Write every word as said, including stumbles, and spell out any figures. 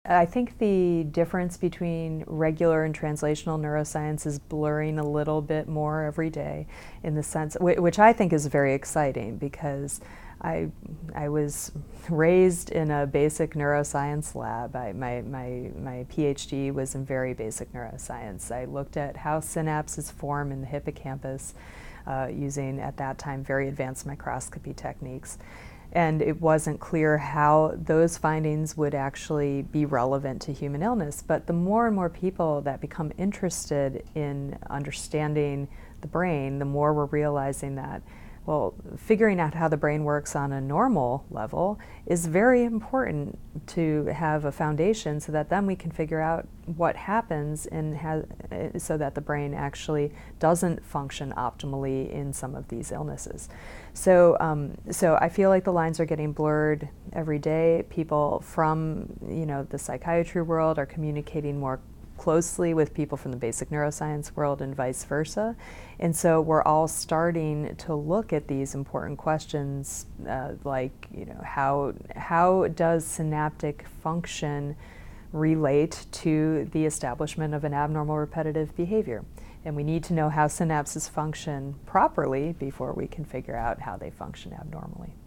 I think the difference between regular and translational neuroscience is blurring a little bit more every day, in the sense, which I think is very exciting, because I, I was raised in a basic neuroscience lab. I, my, my, my PhD was in very basic neuroscience. I looked at how synapses form in the hippocampus uh, using, at that time, very advanced microscopy techniques. And it wasn't clear how those findings would actually be relevant to human illness. But the more and more people that become interested in understanding the brain, the more we're realizing that, well, figuring out how the brain works on a normal level is very important to have a foundation, so that then we can figure out what happens and has, so that the brain actually doesn't function optimally in some of these illnesses. So, um, so I feel like the lines are getting blurred every day. People from, you know, the psychiatry world are communicating more closely with people from the basic neuroscience world, and vice versa. And so we're all starting to look at these important questions, uh, like, you know, how, how does synaptic function relate to the establishment of an abnormal repetitive behavior? And we need to know how synapses function properly before we can figure out how they function abnormally.